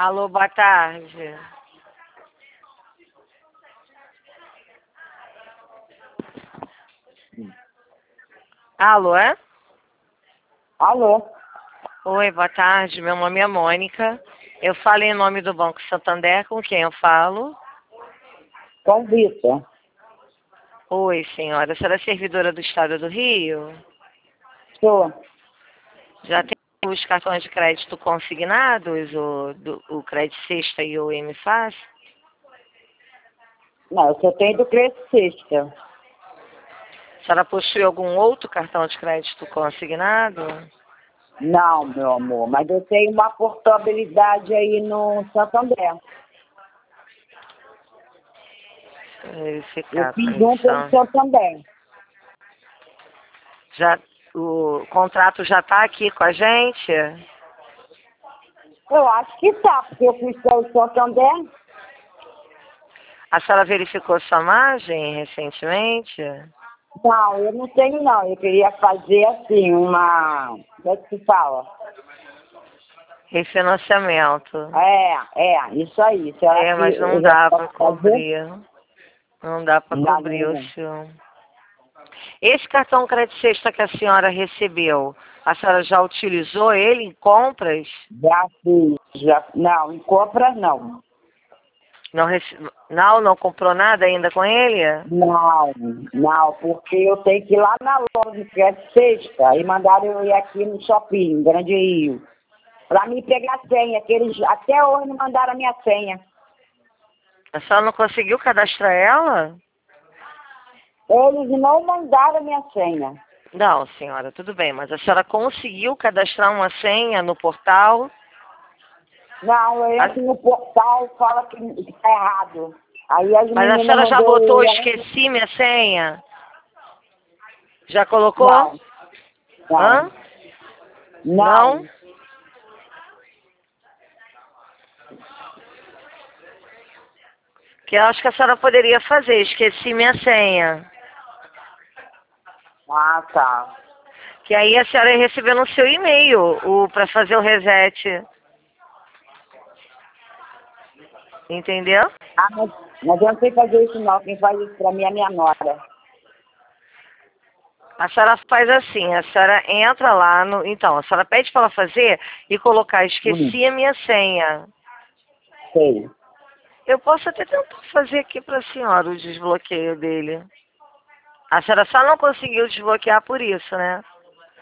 Alô, boa tarde. Alô, é? Alô? Oi, boa tarde. Meu nome é Mônica. Eu falo em nome do Banco Santander. Com quem eu falo? Com Vitor. Oi, senhora. A senhora é servidora do Estado do Rio? Sou. Já tem os cartões de crédito consignados, o Crédito Sexta e o MFAS? Não, eu só tenho do Cresce Sexta. A senhora possui algum outro cartão de crédito consignado? Não, meu amor, mas eu tenho uma portabilidade aí no Santander. Eu Verificar a fiz um pelo condição. Santander. Já, o contrato já está aqui com a gente? Eu acho que tá, porque eu fiz pelo Santander. A senhora verificou sua margem recentemente? Não, eu não tenho não. Eu queria fazer assim, como é que se fala? Refinanciamento. Isso aí. Será que Mas não eu já dá para posso fazer? cobrir. Não dá para Não, cobrir o senhor. Esse cartão crédito sexta que a senhora recebeu, a senhora já utilizou ele em compras? já fiz. Não, em compra não. Não comprou nada ainda com ele? Não, porque eu tenho que ir lá na loja que é sexta e mandaram eu ir aqui no shopping, Grande Rio, para mim pegar a senha, que eles até hoje não mandaram a minha senha. A senhora não conseguiu cadastrar ela? Eles não mandaram a minha senha. Não, senhora, tudo bem, mas a senhora conseguiu cadastrar uma senha no portal? Não, eu entro no portal e fala que está errado. Aí as Mas a meninas senhora já mandou botou eu ir. esqueci minha senha? Já colocou? Não, Hã? não. Não? Que eu acho que a senhora poderia fazer, esqueci minha senha. Ah, tá. Que aí a senhora ia receber no seu e-mail para fazer o reset. Entendeu? Ah, mas eu não sei fazer isso não. Quem faz isso para mim é minha nora. A senhora faz assim, a senhora entra lá no. Então, a senhora pede para ela fazer e colocar esqueci a minha senha. Sei. Eu posso até tentar fazer aqui para a senhora o desbloqueio dele. A senhora só não conseguiu desbloquear por isso, né?